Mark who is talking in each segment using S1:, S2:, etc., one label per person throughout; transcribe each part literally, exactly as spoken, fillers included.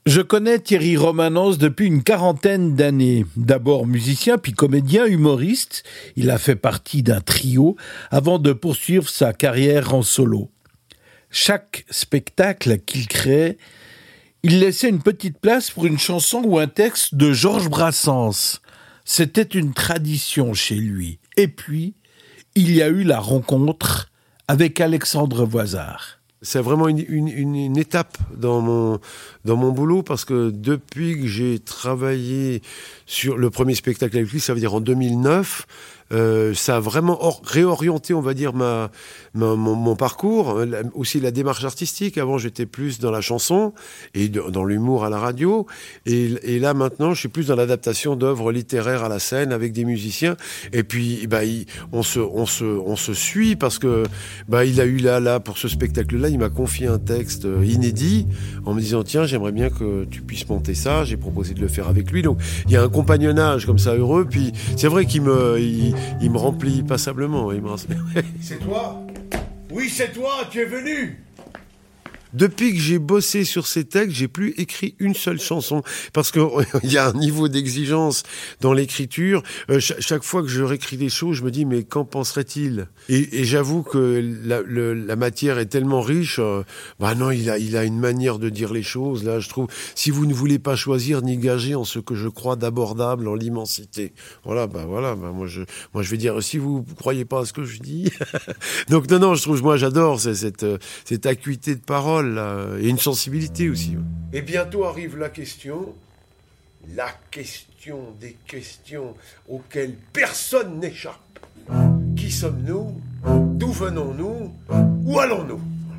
S1: Je connais Thierry Romanos depuis une quarantaine d'années. D'abord musicien, puis comédien, humoriste. Il a fait partie d'un trio avant de poursuivre sa carrière en solo. Chaque spectacle qu'il créait, il laissait une petite place pour une chanson ou un texte de Georges Brassens. C'était une tradition chez lui. Et puis, il y a eu la rencontre avec Alexandre Voisard.
S2: C'est vraiment une, une, une, une étape dans mon, dans mon boulot parce que depuis que j'ai travaillé sur le premier spectacle avec lui, ça veut dire en deux mille neuf, euh, ça a vraiment or, réorienté, on va dire, ma, ma, mon, mon parcours, la, aussi la démarche artistique. Avant, j'étais plus dans la chanson et de, dans l'humour à la radio. Et, et là, maintenant, je suis plus dans l'adaptation d'œuvres littéraires à la scène avec des musiciens. Et puis, bah, il, on, se, on, se, on se suit parce que bah, il a eu là, là, pour ce spectacle-là, il m'a confié un texte inédit en me disant tiens, j'aimerais bien que tu puisses monter ça. J'ai proposé de le faire avec lui. Donc, il y a un compagnonnage comme ça heureux. Puis, c'est vrai qu'il me, il, il me remplit passablement. Il me...
S3: C'est toi ? Oui, c'est toi, tu es venu.
S2: Depuis que j'ai bossé sur ces textes, j'ai plus écrit une seule chanson parce que il y a un niveau d'exigence dans l'écriture. Euh, ch- chaque fois que je réécris des choses, je me dis mais qu'en penserait-il ? Et, et j'avoue que la, le, la matière est tellement riche. Euh, bah non, il a, il a une manière de dire les choses. Là, je trouve. Si vous ne voulez pas choisir ni gager en ce que je crois d'abordable, en l'immensité. Voilà, bah voilà. Bah moi, je, moi, je vais dire si vous ne croyez pas à ce que je dis. Donc non, non, je trouve, moi, j'adore cette, cette, cette acuité de parole. Là, et une sensibilité aussi.
S3: Et bientôt arrive la question, la question des questions auxquelles personne n'échappe. Qui sommes-nous ? D'où venons-nous ? Où allons-nous ?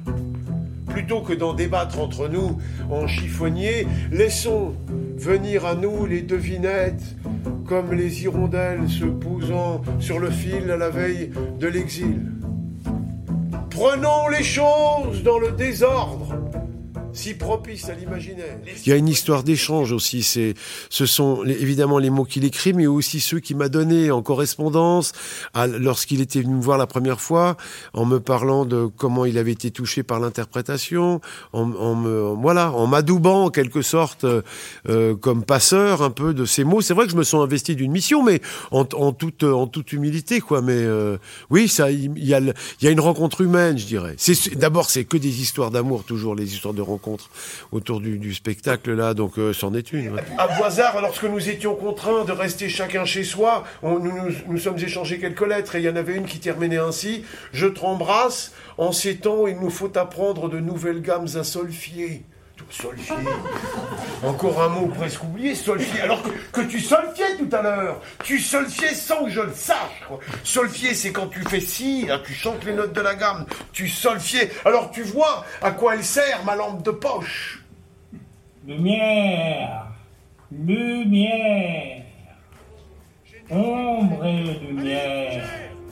S3: Plutôt que d'en débattre entre nous en chiffonnier, laissons venir à nous les devinettes, comme les hirondelles se posant sur le fil à la veille de l'exil. Prenons les choses dans le désordre, si propice à l'imaginaire.
S2: Il y a une histoire d'échange aussi. C'est, ce sont les, évidemment les mots qu'il écrit, mais aussi ceux qu'il m'a donnés en correspondance à, lorsqu'il était venu me voir la première fois, en me parlant de comment il avait été touché par l'interprétation, en, en me, voilà, en m'adoubant en quelque sorte euh, comme passeur un peu de ces mots. C'est vrai que je me sens investi d'une mission, mais en, en toute, en toute humilité, quoi. Mais euh, oui, ça, il y a, il y a une rencontre humaine, je dirais. C'est, d'abord, c'est que des histoires d'amour, toujours les histoires de rencontre autour du, du spectacle là, donc euh, c'en est une. Ouais.
S3: À Voisard, lorsque nous étions contraints de rester chacun chez soi, on, nous, nous, nous sommes échangés quelques lettres et il y en avait une qui terminait ainsi: je t'embrasse, en ces temps il nous faut apprendre de nouvelles gammes à solfier. Solfier. Encore un mot presque oublié, solfier. Alors que, que tu solfiais tout à l'heure. Tu solfiais sans que je le sache. Quoi. Solfier, c'est quand tu fais si, là, tu chantes les notes de la gamme. Tu solfiais. Alors tu vois à quoi elle sert, ma lampe de poche.
S4: Lumière, lumière, ombre et lumière.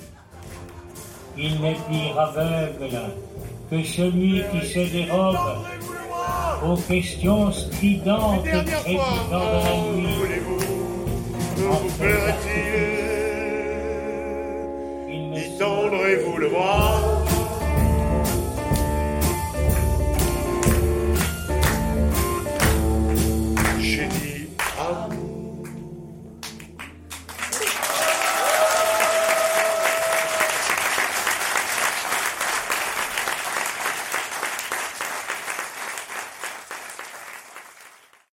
S4: Il n'est pire aveugle que celui qui se dérobe aux questions stridentes et crépitantes de la nuit.
S3: Vous ferait-il, y tendrez-vous le bras?